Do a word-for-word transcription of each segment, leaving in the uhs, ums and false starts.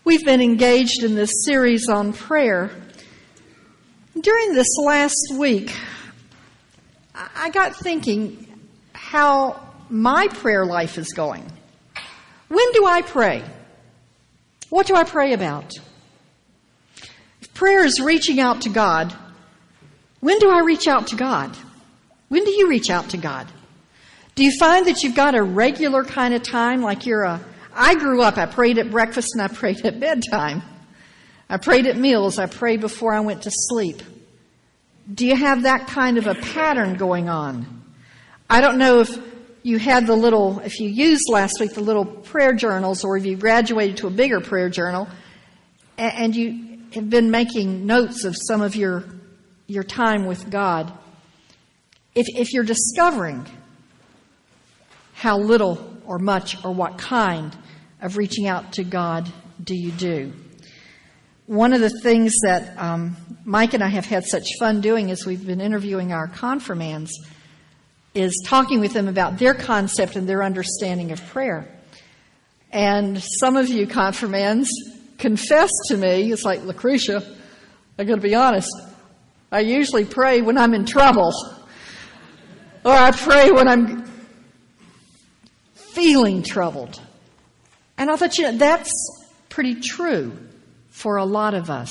We've been engaged in this series on prayer. During this last week, I got thinking how my prayer life is going. When do I pray? What do I pray about? If prayer is reaching out to God, when do I reach out to God? When do you reach out to God? Do you find that you've got a regular kind of time, like you're a I grew up, I prayed at breakfast and I prayed at bedtime. I prayed at meals, I prayed before I went to sleep. Do you have that kind of a pattern going on? I don't know if you had the little, if you used last week the little prayer journals, or if you graduated to a bigger prayer journal, and you have been making notes of some of your your time with God. If, if you're discovering how little or much or what kind of reaching out to God do you do? One of the things that um, Mike and I have had such fun doing as we've been interviewing our confirmands is talking with them about their concept and their understanding of prayer. And some of you confirmands confess to me, it's like, Lucretia, I'm going to be honest, I usually pray when I'm in trouble. Or I pray when I'm feeling troubled. And I thought, you know, that's pretty true for a lot of us.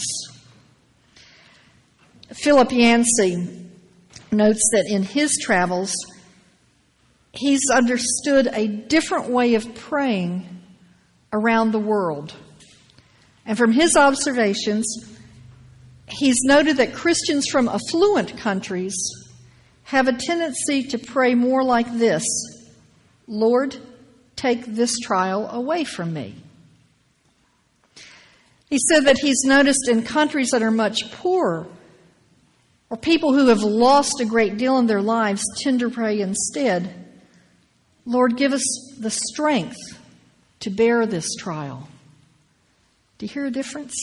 Philip Yancey notes that in his travels, he's understood a different way of praying around the world. And from his observations, he's noted that Christians from affluent countries have a tendency to pray more like this: Lord, take this trial away from me. He said that he's noticed in countries that are much poorer, or people who have lost a great deal in their lives, tend to pray instead, Lord, give us the strength to bear this trial. Do you hear a difference?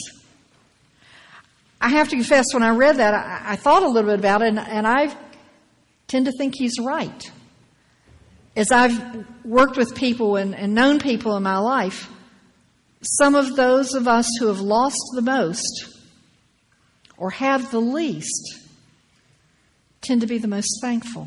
I have to confess, when I read that, I, I thought a little bit about it, and, and I tend to think he's right. As I've worked with people and, and known people in my life, some of those of us who have lost the most or have the least tend to be the most thankful.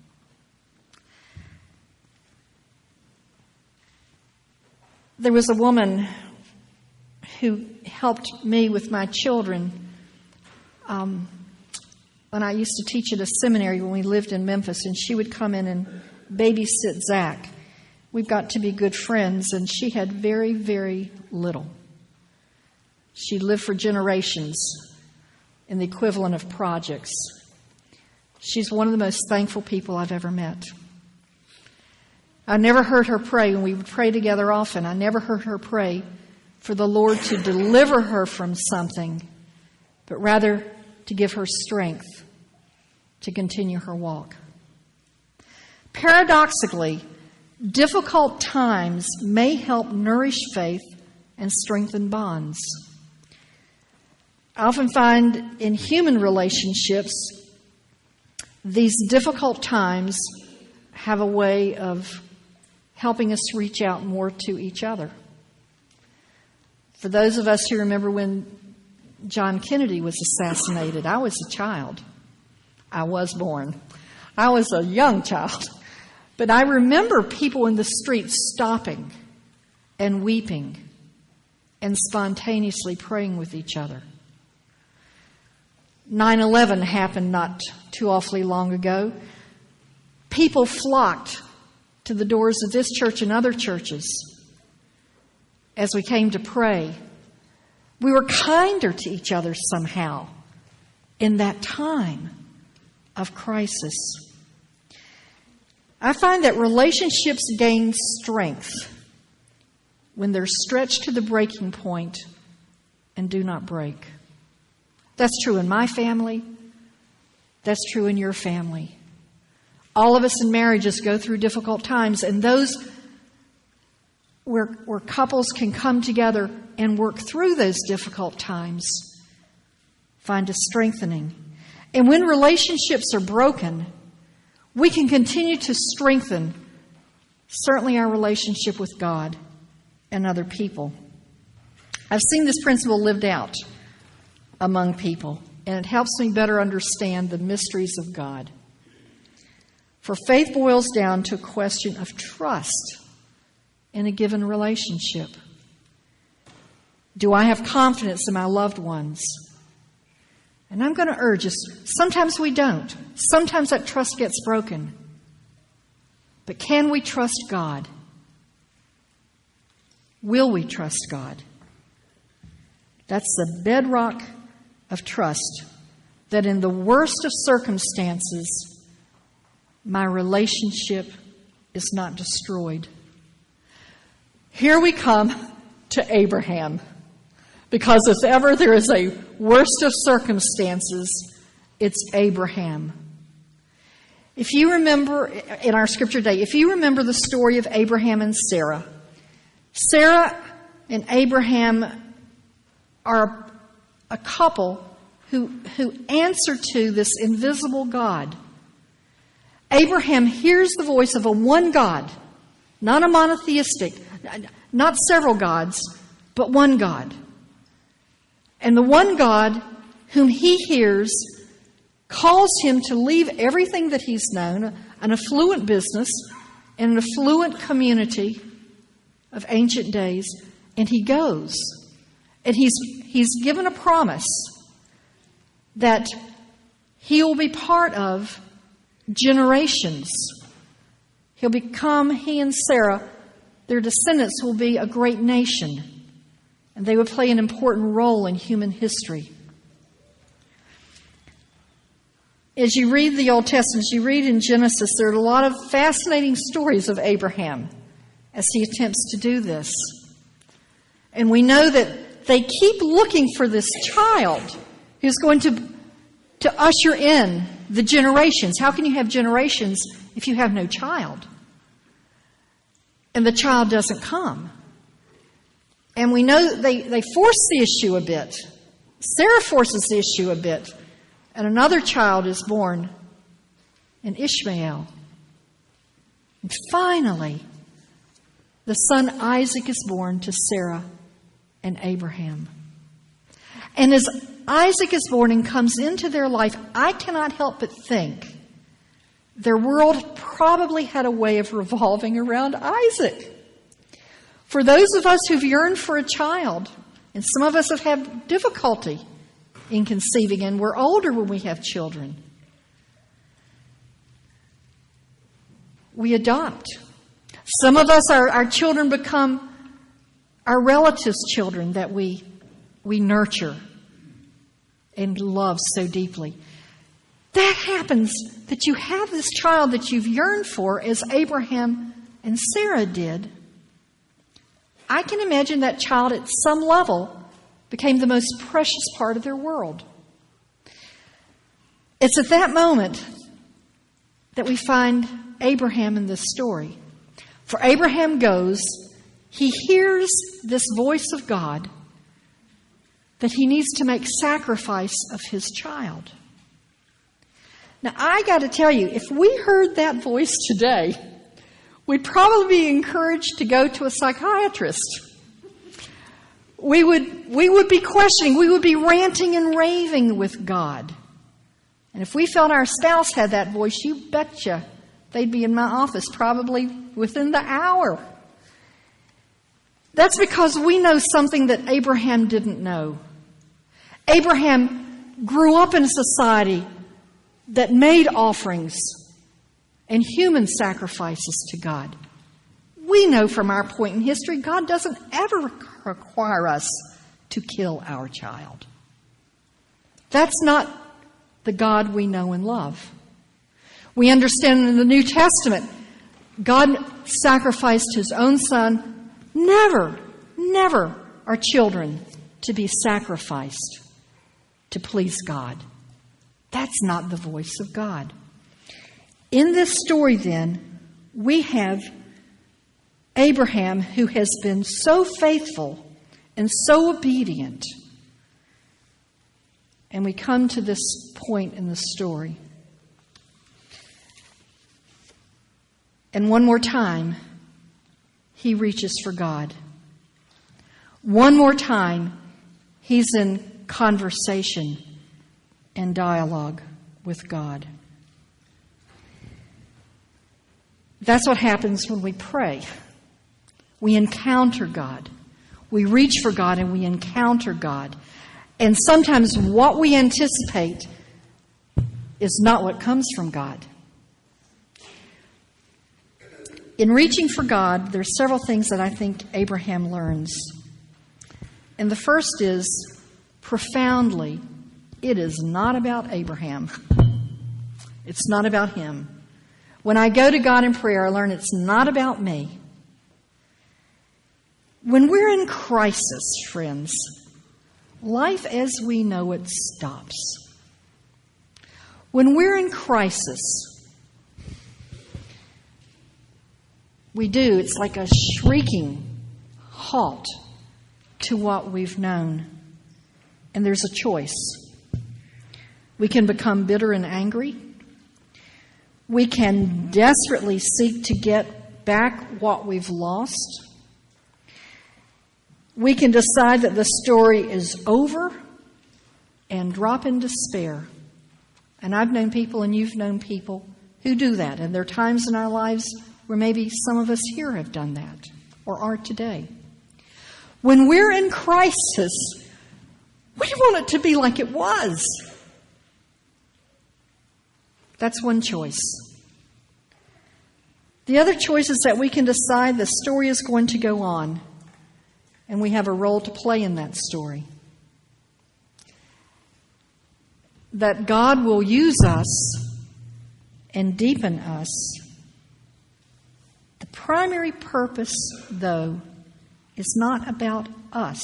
There was a woman who helped me with my children um, when I used to teach at a seminary when we lived in Memphis, and she would come in and babysit Zach. We've got to be good friends, and she had very, very little. She lived for generations in the equivalent of projects. She's one of the most thankful people I've ever met. I never heard her pray, and we would pray together often. I never heard her pray for the Lord to deliver her from something, but rather to give her strength to continue her walk. Paradoxically, difficult times may help nourish faith and strengthen bonds. I often find in human relationships, these difficult times have a way of helping us reach out more to each other. For those of us who remember when John Kennedy was assassinated, I was a child. I was born. I was a young child. But I remember people in the streets stopping and weeping and spontaneously praying with each other. nine eleven happened not too awfully long ago. People flocked to the doors of this church and other churches as we came to pray. We were kinder to each other somehow in that time of crisis. I find that relationships gain strength when they're stretched to the breaking point and do not break. That's true in my family. That's true in your family. All of us in marriages go through difficult times, and those where, where couples can come together and work through those difficult times find a strengthening. And when relationships are broken, we can continue to strengthen, certainly, our relationship with God and other people. I've seen this principle lived out among people, and it helps me better understand the mysteries of God. For faith boils down to a question of trust in a given relationship. Do I have confidence in my loved ones? And I'm going to urge us, sometimes we don't. Sometimes that trust gets broken. But can we trust God? Will we trust God? That's the bedrock of trust, that in the worst of circumstances, my relationship is not destroyed. Here we come to Abraham, because if ever there is a worst of circumstances, it's Abraham. If you remember in our scripture today, if you remember the story of Abraham and Sarah, Sarah and Abraham are a couple who, who answer to this invisible God. Abraham hears the voice of a one God, not a monotheistic, not several gods, but one God. And the one God whom he hears calls him to leave everything that he's known, an affluent business and an affluent community of ancient days, and he goes. And he's he's given a promise that he will be part of generations. He'll become, he and Sarah, their descendants will be a great nation, and they would play an important role in human history. As you read the Old Testament, as you read in Genesis, there are a lot of fascinating stories of Abraham as he attempts to do this. And we know that they keep looking for this child who's going to, to usher in the generations. How can you have generations if you have no child? And the child doesn't come. And we know that they, they force the issue a bit. Sarah forces the issue a bit. And another child is born in Ishmael. And finally, the son Isaac is born to Sarah and Abraham. And as Isaac is born and comes into their life, I cannot help but think their world probably had a way of revolving around Isaac. For those of us who've yearned for a child, and some of us have had difficulty in conceiving, and we're older when we have children, we adopt. Some of us, our, our children become our relatives' children that we we nurture and love so deeply. That happens, that you have this child that you've yearned for, as Abraham and Sarah did. I can imagine that child at some level became the most precious part of their world. It's at that moment that we find Abraham in this story. For Abraham goes, he hears this voice of God that he needs to make sacrifice of his child. Now, I got to tell you, if we heard that voice today, we'd probably be encouraged to go to a psychiatrist. We would, we would be questioning, we would be ranting and raving with God. And if we felt our spouse had that voice, you betcha they'd be in my office probably within the hour. That's because we know something that Abraham didn't know. Abraham grew up in a society that made offerings and human sacrifices to God. We know from our point in history, God doesn't ever require us to kill our child. That's not the God we know and love. We understand in the New Testament, God sacrificed his own son. Never, never are children to be sacrificed to please God. That's not the voice of God. In this story, then, we have Abraham, who has been so faithful and so obedient. And we come to this point in the story. And one more time, he reaches for God. One more time, he's in conversation and dialogue with God. That's what happens when we pray. We encounter God. We reach for God and we encounter God. And sometimes what we anticipate is not what comes from God. In reaching for God, there are several things that I think Abraham learns. And the first is, profoundly, it is not about Abraham. It's not about him. When I go to God in prayer, I learn it's not about me. When we're in crisis, friends, life as we know it stops. When we're in crisis, we do, it's like a shrieking halt to what we've known. And there's a choice. We can become bitter and angry. We can desperately seek to get back what we've lost. We can decide that the story is over and drop in despair. And I've known people, and you've known people, who do that. And there are times in our lives where maybe some of us here have done that, or are today. When we're in crisis, we want it to be like it was. That's one choice. The other choice is that we can decide the story is going to go on, and we have a role to play in that story. That God will use us and deepen us. The primary purpose, though, is not about us.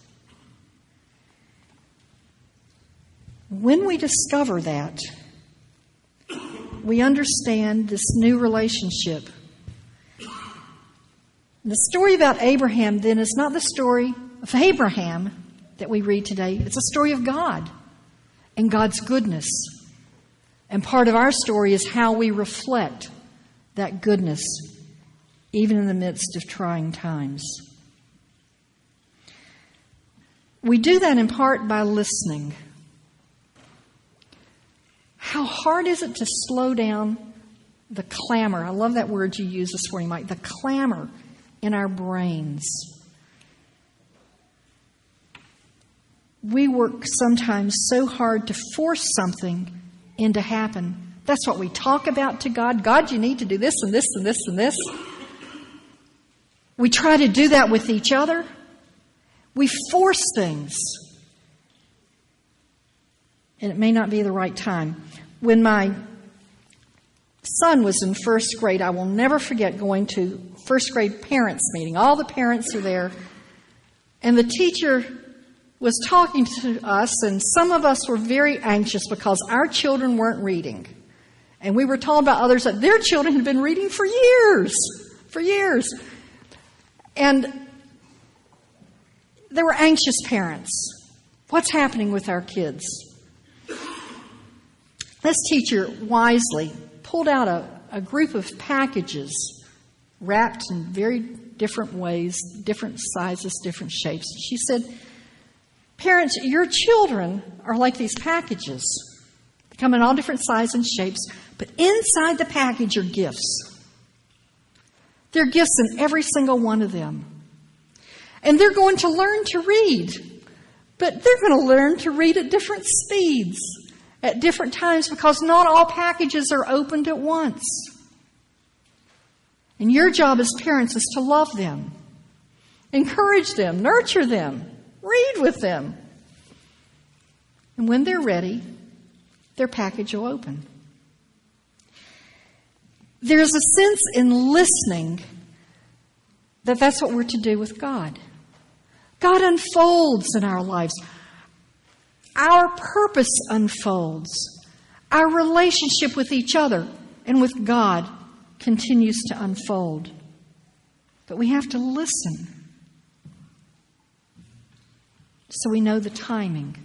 When we discover that, we understand this new relationship. The story about Abraham, then, is not the story of Abraham that we read today. It's a story of God and God's goodness. And part of our story is how we reflect that goodness, even in the midst of trying times. We do that in part by listening. How hard is it to slow down the clamor? I love that word you used this morning, Mike. The clamor in our brains. We work sometimes so hard to force something into happen. That's what we talk about to God. God, you need to do this and this and this and this. We try to do that with each other. We force things. And it may not be the right time. When my son was in first grade, I will never forget going to first grade parents meeting. All the parents are there. And the teacher was talking to us, and some of us were very anxious because our children weren't reading. And we were told by others that their children had been reading for years, for years. And there were anxious parents. What's happening with our kids? This teacher wisely pulled out a, a group of packages wrapped in very different ways, different sizes, different shapes. She said, parents, your children are like these packages. They come in all different sizes and shapes, but inside the package are gifts. There are gifts in every single one of them. And they're going to learn to read, but they're going to learn to read at different speeds, at different times, because not all packages are opened at once. And your job as parents is to love them, encourage them, nurture them, read with them. And when they're ready, their package will open. There's a sense in listening that that's what we're to do with God. God unfolds in our lives. Our purpose unfolds. Our relationship with each other and with God continues to unfold. But we have to listen so we know the timing.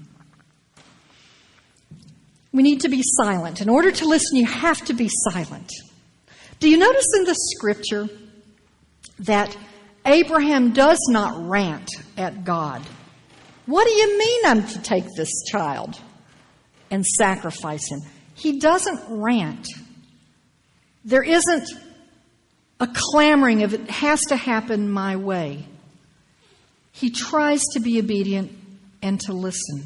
We need to be silent. In order to listen, you have to be silent. Do you notice in the scripture that Abraham does not rant at God. What do you mean I'm to take this child and sacrifice him? He doesn't rant. There isn't a clamoring of it has to happen my way. He tries to be obedient and to listen.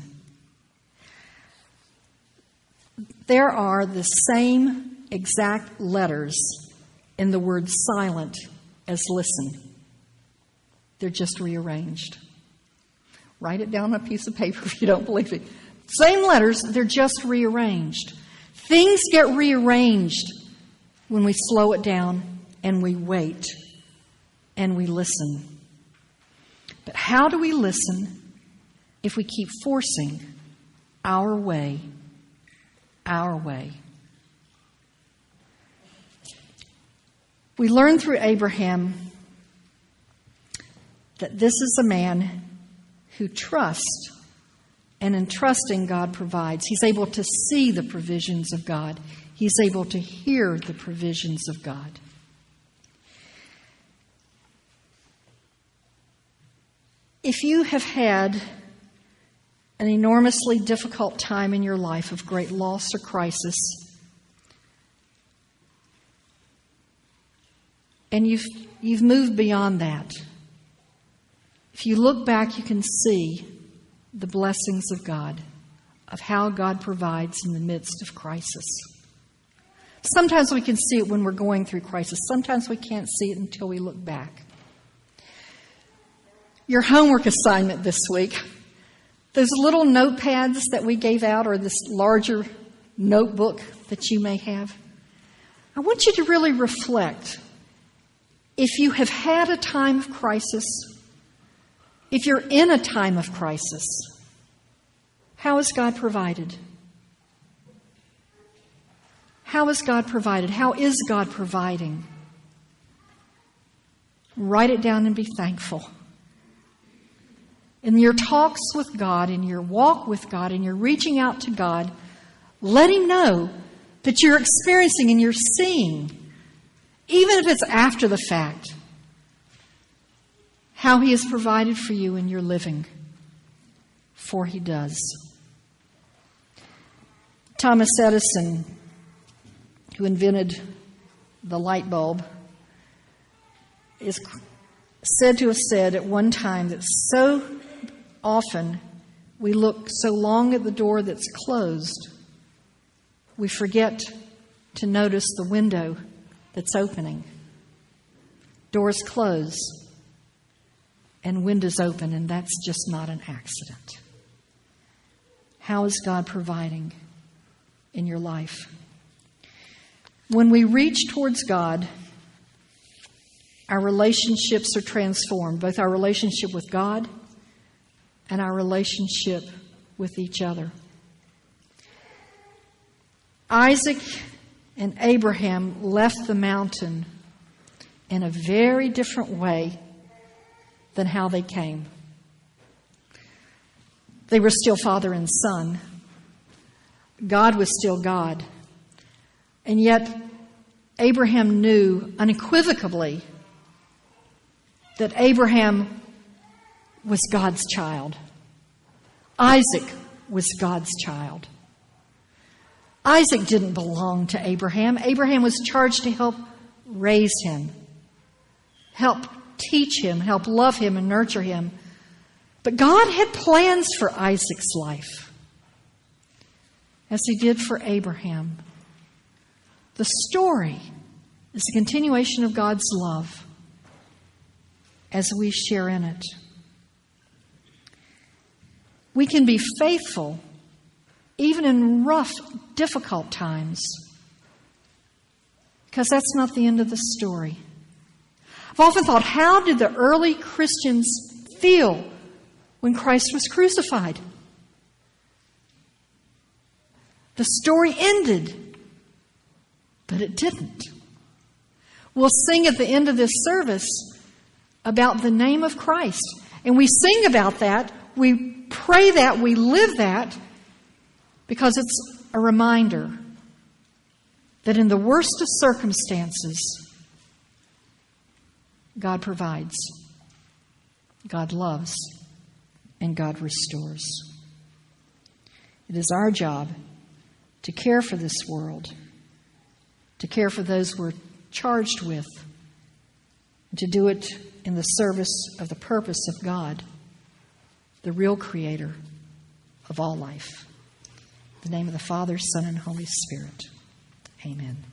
There are the same exact letters in the word silent as listen. They're just rearranged. Write it down on a piece of paper if you don't believe it. Same letters, they're just rearranged. Things get rearranged when we slow it down and we wait and we listen. But how do we listen if we keep forcing our way, our way? We learn through Abraham that this is a man who trusts, and in trusting, God provides. He's able to see the provisions of God. He's able to hear the provisions of God. If you have had an enormously difficult time in your life of great loss or crisis, and you've, you've moved beyond that, if you look back, you can see the blessings of God, of how God provides in the midst of crisis. Sometimes we can see it when we're going through crisis. Sometimes we can't see it until we look back. Your homework assignment this week, those little notepads that we gave out, or this larger notebook that you may have, I want you to really reflect. If you have had a time of crisis, if you're in a time of crisis, how has God provided? How has God provided? How is God providing? Write it down and be thankful. In your talks with God, in your walk with God, in your reaching out to God, let Him know that you're experiencing and you're seeing, even if it's after the fact, how He has provided for you in your living, for He does. Thomas Edison, who invented the light bulb, is said to have said at one time that so often we look so long at the door that's closed, we forget to notice the window that's opening. Doors close and windows open, and that's just not an accident. How is God providing in your life? When we reach towards God, our relationships are transformed, both our relationship with God and our relationship with each other. Isaac and Abraham left the mountain in a very different way than how they came. They were still father and son. God was still God. And yet, Abraham knew unequivocally that Abraham was God's child. Isaac was God's child. Isaac didn't belong to Abraham. Abraham was charged to help raise him, help teach him, help love him and nurture him. But God had plans for Isaac's life, as He did for Abraham. The story is a continuation of God's love as we share in it. We can be faithful even in rough, difficult times, because that's not the end of the story. I've often thought, how did the early Christians feel when Christ was crucified? The story ended, but it didn't. We'll sing at the end of this service about the name of Christ. And we sing about that, we pray that, we live that, because it's a reminder that in the worst of circumstances, God provides. God loves, and God restores. It is our job to care for this world, to care for those we're charged with, and to do it in the service of the purpose of God, the real creator of all life. In the name of the Father, Son, and Holy Spirit. Amen.